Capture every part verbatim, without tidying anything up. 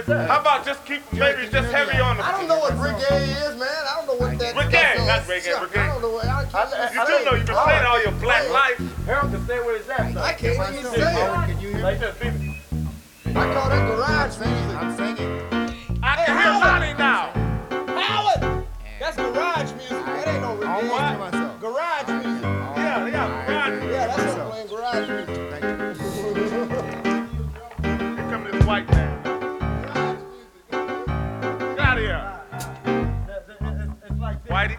that? How about just keep maybe just heavy on the. I don't know what reggae is, man. I don't know what that is. Reggae, not reggae, I reggae. don't know what I can't I- You I- do know you've been playing all your black life. Harold can stay where he's at. So. I can't even say it. Can you hear Like me? this, baby. I call that garage I'm music. singing. I can hear Lonnie now. Howard! That's garage music. That ain't no I almost reggae. to myself. Garage music. Yeah, they got garage. Yeah, that's what I'm playing, garage music. Thank you. Here come this white man. Garage music. Get out of here. It's like this. Whitey.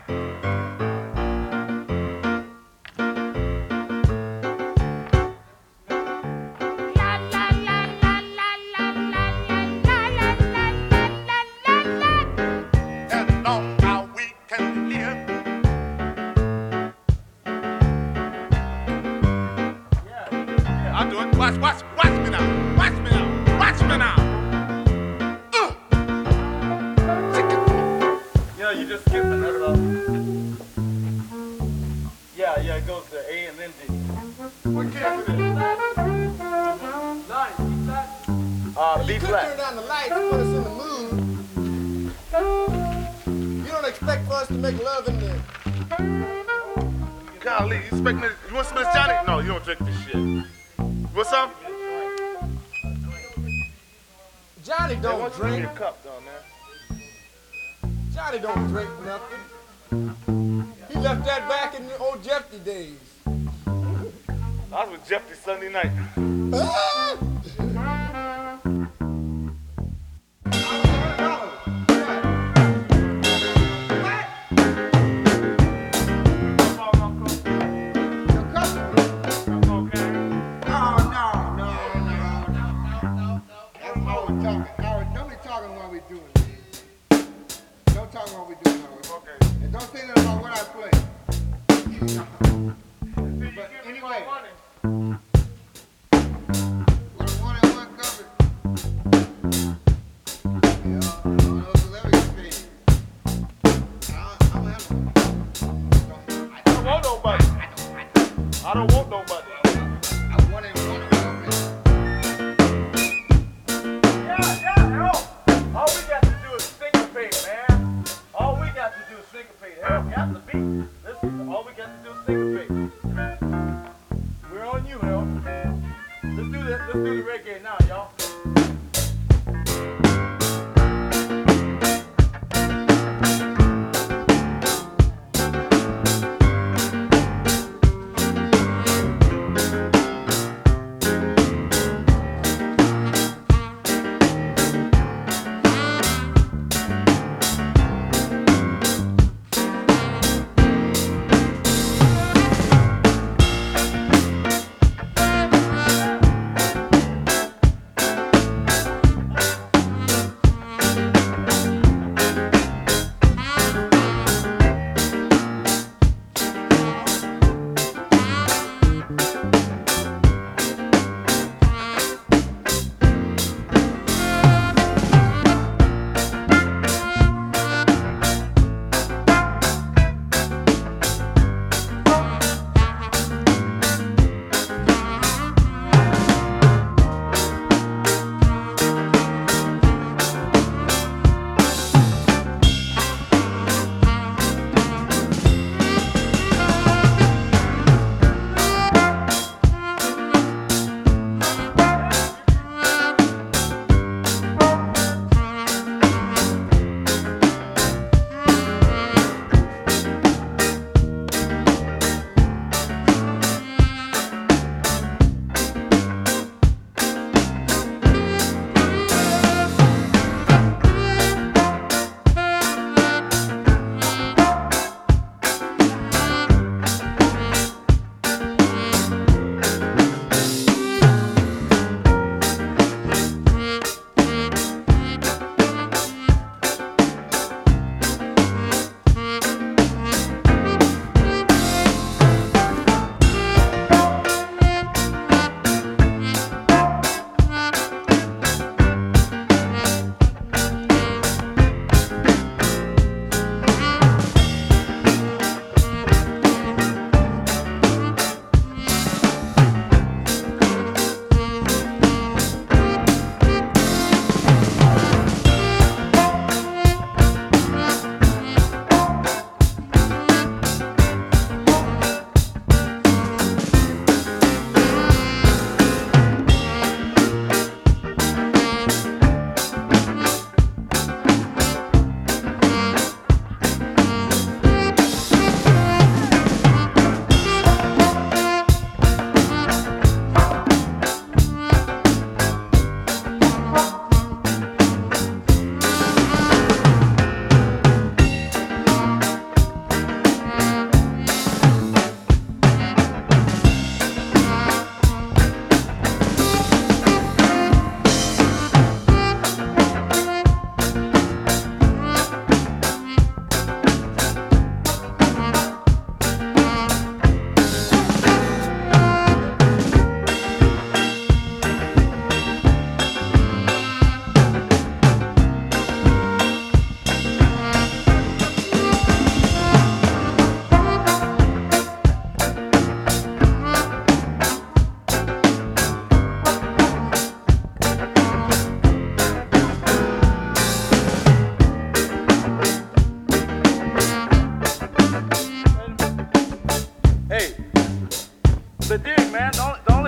And long how we can live. Yeah, yeah. I'll do it. Watch, watch, watch me now. Watch me now. Watch me now. Uh. Yeah, you just skip the note off. Yeah, yeah, it goes to A and then D. What key is it? Nine, B flat. Uh, You B could turn flat. down the lights, put us in the mood. You don't expect for us to make love in there. Golly, you expect me to, you want some of this Johnny? No, you don't drink this shit. You want some? Johnny Hey, why don't don't you give me drink. a cup, though, man? Johnny don't drink nothing. He left that back in the old Jeffy days. I was with Jeffy Sunday night. Ah! I don't want nobody. I don't want nobody. Yeah, yeah, Harold. All we got to do is syncopate, man. All we got to do is syncopate. Harold got the beat. Listen, all we got to do is syncopate. We're on you, Harold. Let's do this. Let's do the reggae now, y'all.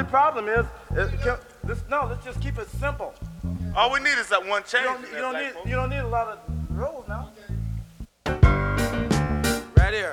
problem is, it, can, this, no, let's just keep it simple. All we need is that one You change. don't, in you that don't black need, folk. you don't need a lot of rolls now. Right here.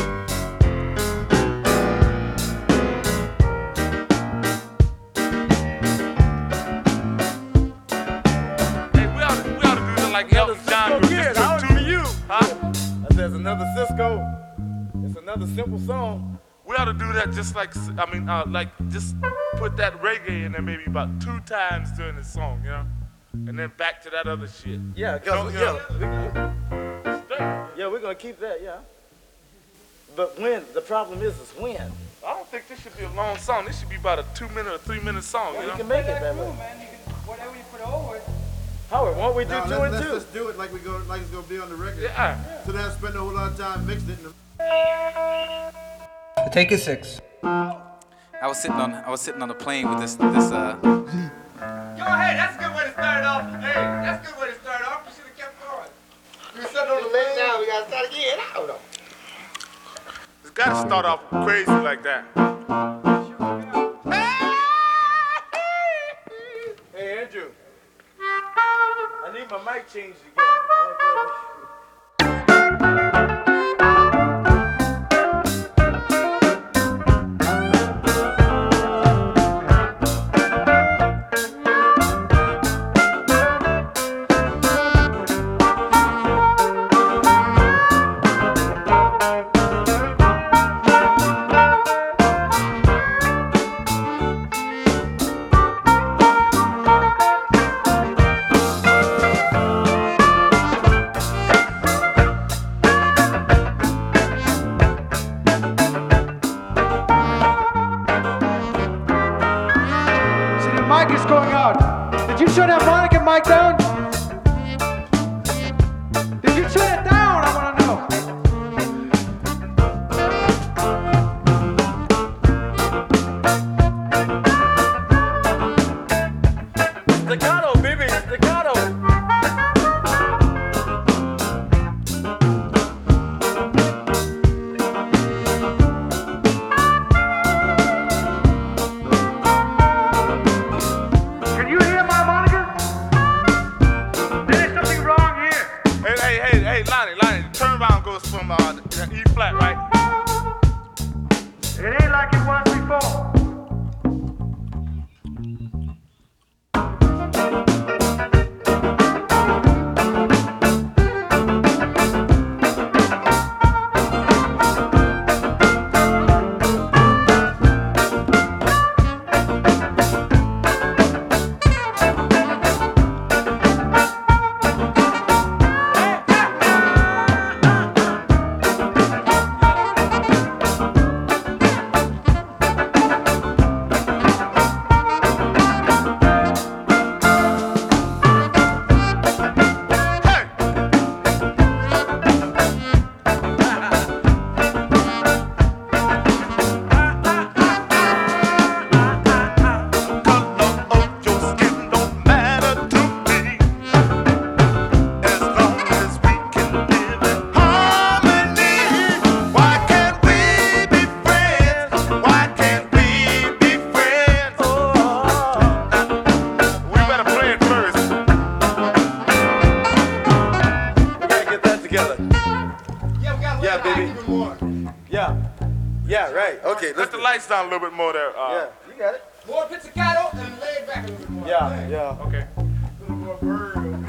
Hey, we ought to, we ought to do that like Elton John Cisco group. Kid, Just I do was for two. you. Huh? I said, it's another Cisco. It's another simple song. We ought to do that just like, I mean, uh, like just put that reggae in there maybe about two times during the song, you know? And then back to that other shit. Yeah, Don't, cause, you yeah, know, we, straight. yeah, we're gonna keep that, yeah. But when, the problem is, is when. I don't think this should be a long song. This should be about a two minute or three minute song, you We know? can make it that way. man. You can, whatever you put over it. Howard, won't we do No, two let's, and let's two? just do it like we go, like it's gonna be on the record. Yeah. So then spend a whole lot of time mixing it. In the Take it six. I was sitting on I was sitting on a plane with this this uh Yo, hey, that's a good way to start it off. Hey, that's a good way to start it off. We should have kept going. We were sitting on the plane. Now we gotta start again. I don't know. It's got to start off crazy like that. Hey, Andrew. I need my mic changed again. I See, the mic is going out. Did you shut that Monica mic down? Did you shut it down? I want to know. Staccato, baby, staccato. Can you hear my Monica? There's something wrong here. Hey, hey, hey, hey, Lonnie, Lonnie, turn around goes from uh, the E flat, right? It ain't like it was before. Hey! Color of your skin don't matter to me, as long as we can live in harmony. Why can't we be friends? Why can't we be friends? We better play it first. We gotta get that together. Yeah, we gotta Yeah, let it baby. out even more. Yeah. Yeah, right. Okay, Let let's the lights down a little bit more there. Uh, Yeah, you got it. More pizzicato and lay it back a little bit more. Yeah, yeah. Okay. A little more bird.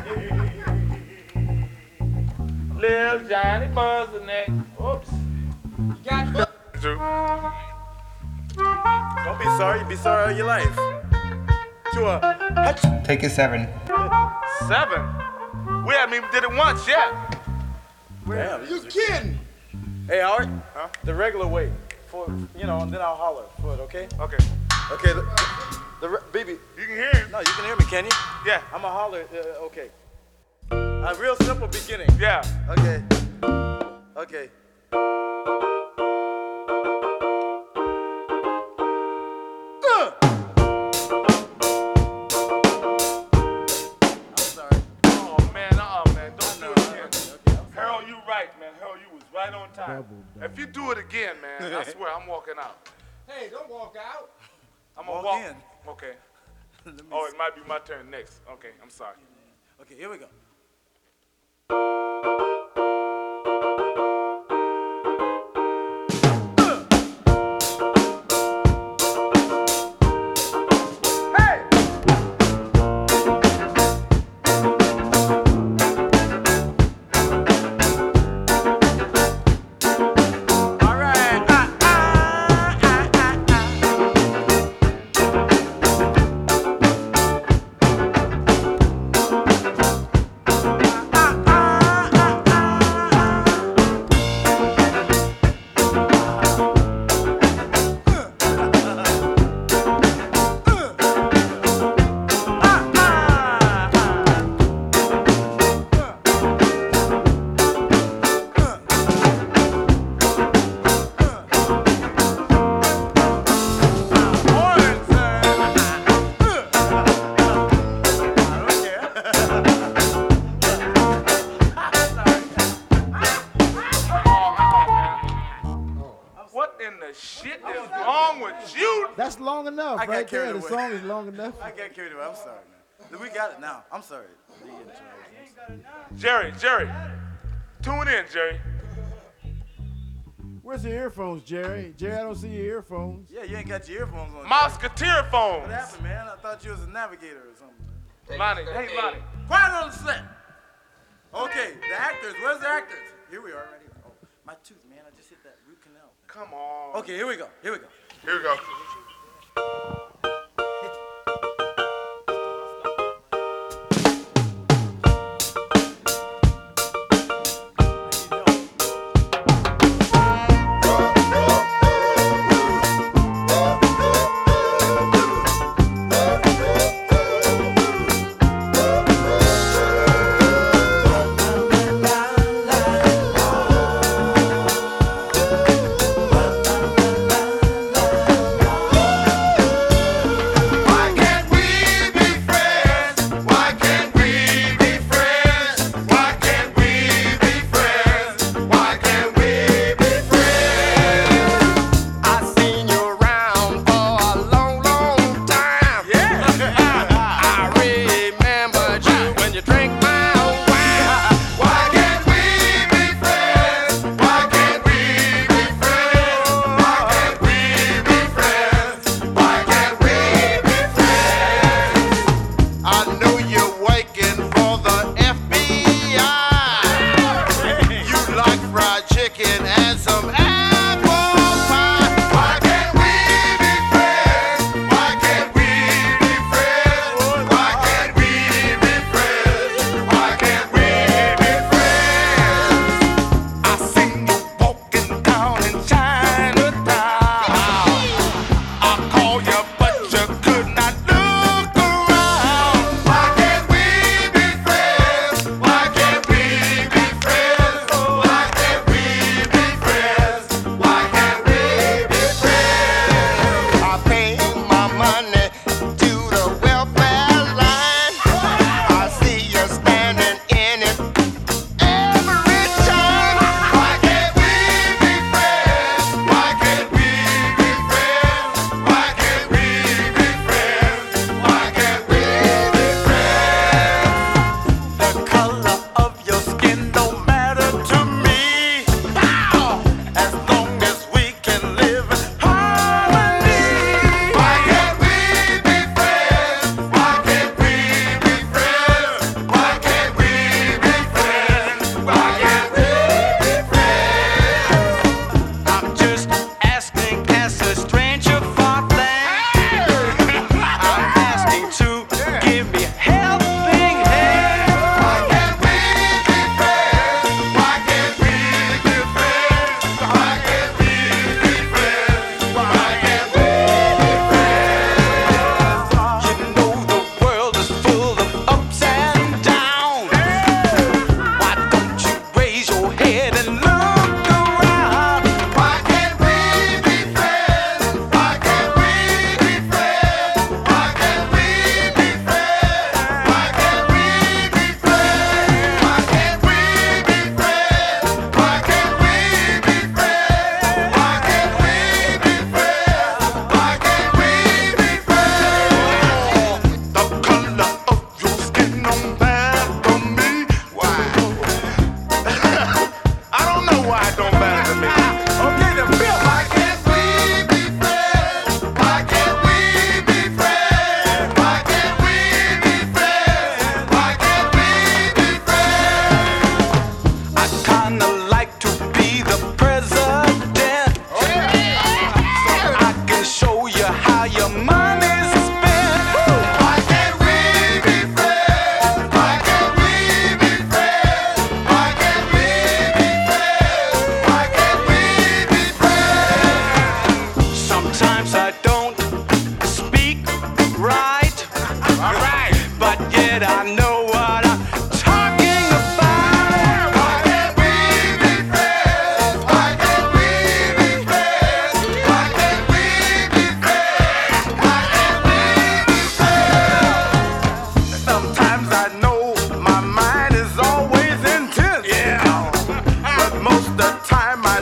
Little Johnny Buzzerneck. Oops. You got Drew. Don't be sorry. Be sorry all your life. To a Take it seven. Seven. We haven't even did it once yet. damn. you kidding? Hey, Howard. Huh? The regular way. For you know, and then I'll holler for it. Okay. Okay. Okay. The, the re- baby. You can hear him. No, you can hear me, can you? Yeah. I'm a holler. Uh, okay. A real simple beginning. Yeah. Okay. Okay. Uh. I'm sorry. Oh man, uh man, don't do it again. Harold, you right, man. Harold, you was right on time. If you do it again, man, I swear I'm walking out. Hey, don't walk out. I'm gonna Walk walk. in. Okay. Let me Oh, see. it might be my turn next. Okay, I'm sorry. Okay, here we go. What in the shit is wrong with you? That's long enough, I got right there. carried The away. song is long enough. I got carried away. I'm sorry, man. We got it now. I'm sorry. Jerry, Jerry. Tune in, Jerry. Where's your earphones, Jerry? Jerry, I don't see your earphones. Yeah, you ain't got your earphones on. Musketeer What phones. happened, man? I thought you was a navigator or something. Lonnie, hey, Lonnie. Quiet on the set. Okay, the actors. Where's the actors? Here we are, right here. Oh, my tooth, man. I just hit that root canal. Come on. Okay, here we go. Here we go. Here we go. La, la, la, la, la.